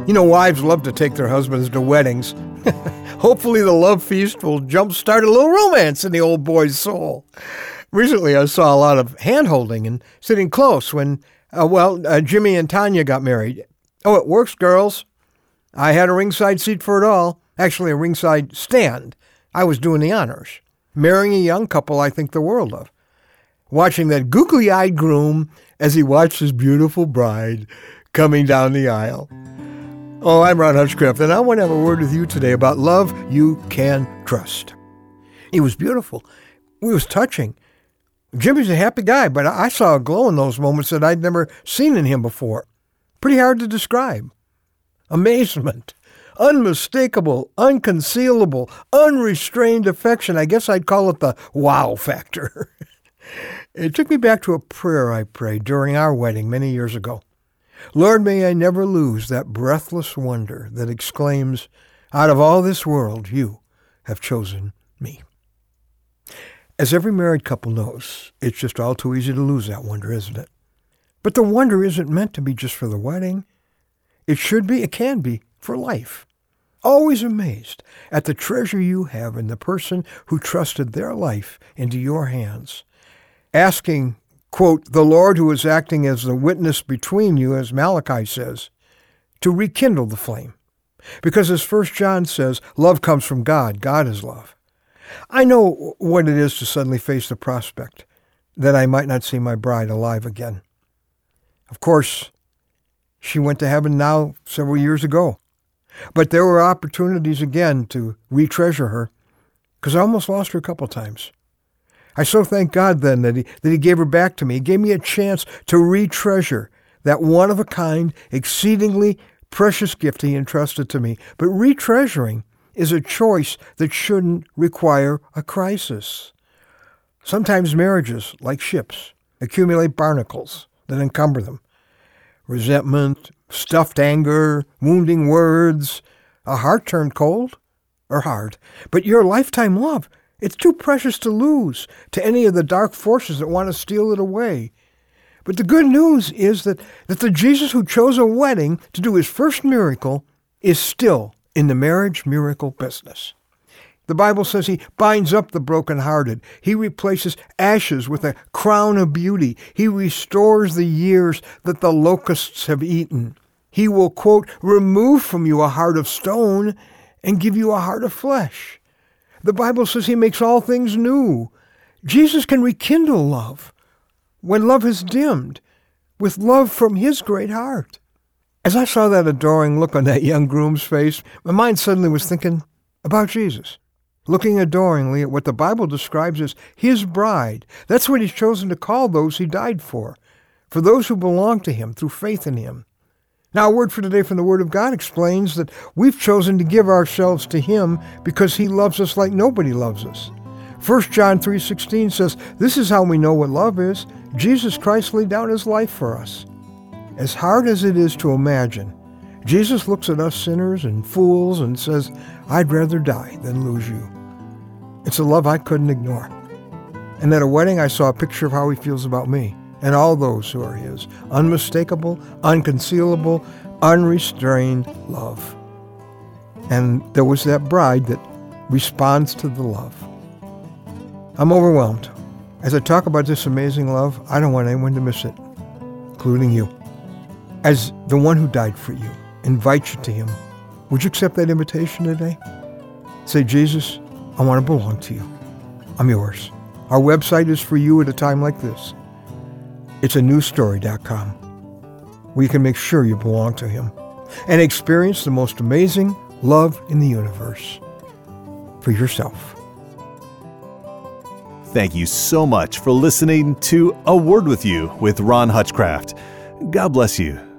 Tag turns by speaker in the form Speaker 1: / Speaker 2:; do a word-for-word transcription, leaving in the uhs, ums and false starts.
Speaker 1: You know, wives love to take their husbands to weddings. Hopefully the love feast will jumpstart a little romance in the old boy's soul. Recently, I saw a lot of hand-holding and sitting close when, uh, well, uh, Jimmy and Tanya got married. Oh, it works, girls. I had a ringside seat for it all. Actually, a ringside stand. I was doing the honors. Marrying a young couple I think the world of. Watching that googly-eyed groom as he watched his beautiful bride coming down the aisle. Oh, I'm Ron Hutchcraft, and I want to have a word with you today about love you can trust. It was beautiful. It was touching. Jimmy's a happy guy, but I saw a glow in those moments that I'd never seen in him before. Pretty hard to describe. Amazement. Unmistakable, unconcealable, unrestrained affection. I guess I'd call it the wow factor. It took me back to a prayer I prayed during our wedding many years ago. Lord, may I never lose that breathless wonder that exclaims, out of all this world, you have chosen me. As every married couple knows, it's just all too easy to lose that wonder, isn't it? But the wonder isn't meant to be just for the wedding. It should be, it can be, for life. Always amazed at the treasure you have in the person who trusted their life into your hands. Asking, quote, the Lord who is acting as the witness between you, as Malachi says, to rekindle the flame. Because as First John says, love comes from God. God is love. I know what it is to suddenly face the prospect that I might not see my bride alive again. Of course, she went to heaven now several years ago. But there were opportunities again to retreasure her, because I almost lost her a couple times. I so thank God then that he, that he gave her back to me. He gave me a chance to retreasure that one-of-a-kind, exceedingly precious gift he entrusted to me. But retreasuring is a choice that shouldn't require a crisis. Sometimes marriages, like ships, accumulate barnacles that encumber them. Resentment, stuffed anger, wounding words, a heart turned cold or hard. But your lifetime love, it's too precious to lose to any of the dark forces that want to steal it away. But the good news is that, that the Jesus who chose a wedding to do his first miracle is still in the marriage miracle business. The Bible says he binds up the brokenhearted. He replaces ashes with a crown of beauty. He restores the years that the locusts have eaten. He will, quote, remove from you a heart of stone and give you a heart of flesh. The Bible says he makes all things new. Jesus can rekindle love when love is dimmed with love from his great heart. As I saw that adoring look on that young groom's face, my mind suddenly was thinking about Jesus, looking adoringly at what the Bible describes as his bride. That's what he's chosen to call those he died for, for those who belong to him through faith in him. Now, a word for today from the Word of God explains that we've chosen to give ourselves to him because he loves us like nobody loves us. First John three sixteen says, this is how we know what love is. Jesus Christ laid down his life for us. As hard as it is to imagine, Jesus looks at us sinners and fools and says, I'd rather die than lose you. It's a love I couldn't ignore. And at a wedding, I saw a picture of how he feels about me and all those who are his. Unmistakable, unconcealable, unrestrained love. And there was that bride that responds to the love. I'm overwhelmed. As I talk about this amazing love, I don't want anyone to miss it, including you. As the one who died for you, invite you to him. Would you accept that invitation today? Say, Jesus, I want to belong to you. I'm yours. Our website is for you at a time like this. It's a new story dot com, where you can make sure you belong to him and experience the most amazing love in the universe for yourself.
Speaker 2: Thank you so much for listening to A Word With You with Ron Hutchcraft. God bless you.